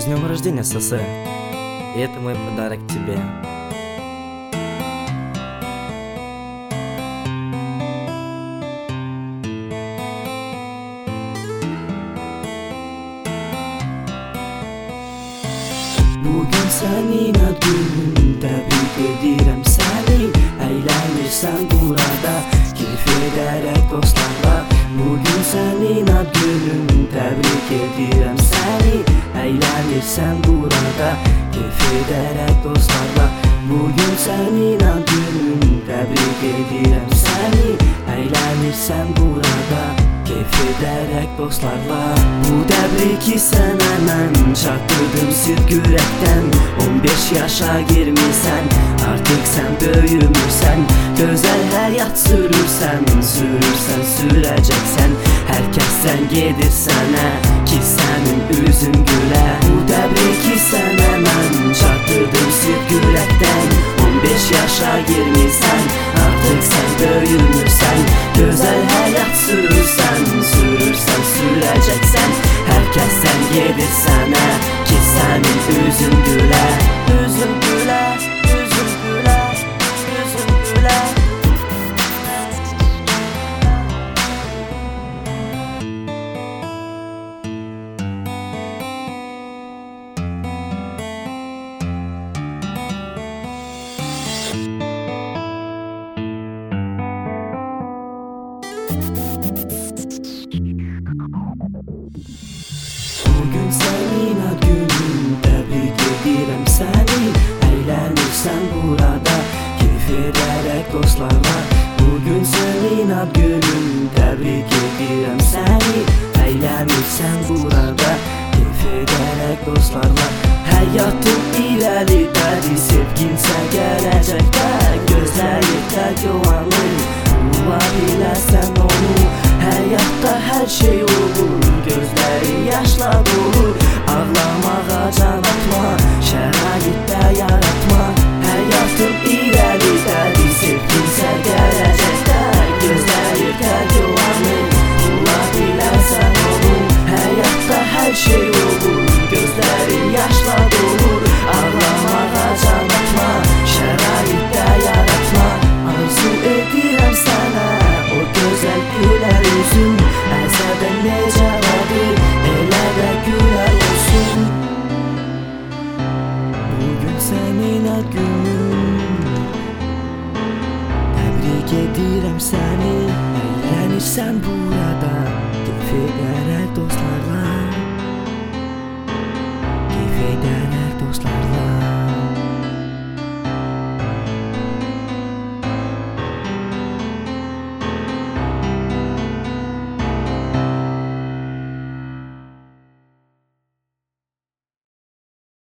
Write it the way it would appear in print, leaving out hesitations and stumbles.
С днем рождения, Сосе! И это мой подарок тебе. Bugün senin adın, tebrik edirəm səni. Əylənirsən burada, keyf edərək dostlarla. Bugün senin adın, tebrik edirəm səni. Əylənirsən burada, keyf edərək dostlarla. Bugün senin adın, tebrik edirəm səni. Əylənirsən burada, keyf edərək dostlarla. Bu təbriki sənə mən çatdırdım sırf ürəkdən. 15 yaşa girmirsən, artıq sən böyümürsən. Gözəl həyat sürürsən, sürəcəksən. Hər kəssən gedir sənə, ki sənin üzün gülə. Bu təbriki sənə mən çatdırdım sırf ürəkdən. 15 yaşa girmirsən, artıq sən böyümürsən. Gözəl həyat sürürsən, sürəcəksən. Hər kəssən gedir sənə, ki sənin üzün gülə. Üzün gülə, üzün gülə, üzün gülə. Bugün senin ad günün, tebrik edirəm səni. Əylənirsən burada, keyf edərək dostlarla. Bugün senin ad günün, tebrik edirəm səni. Əylənirsən burada, keyf edərək dostlarla. Həyatım irəlidədir, sevginsə gələcəkdə. Gözləri tək o anı, bula bilərsən onu. Həyatda hər şey olur, gözləri yaşla dolu. Ağlamağa can atma, şəraitdə yaratma. Həyatım irəlidədir, sevginsə gələcəkdə. Gözləri tək o anı, bula bilərsən onu. Həyatda hər şey olur, gözləri yaşla dolu. Ağlamağa can atma, şəraitdə yaratma. Arzu edirəm sənə o gözəl gülər üzün. Əzədə necə vardır, elə də gülər olsun. Bugün sənin ad günün, təbrik edirəm səni. Əylənirsən burada, keyf edərək dostlar.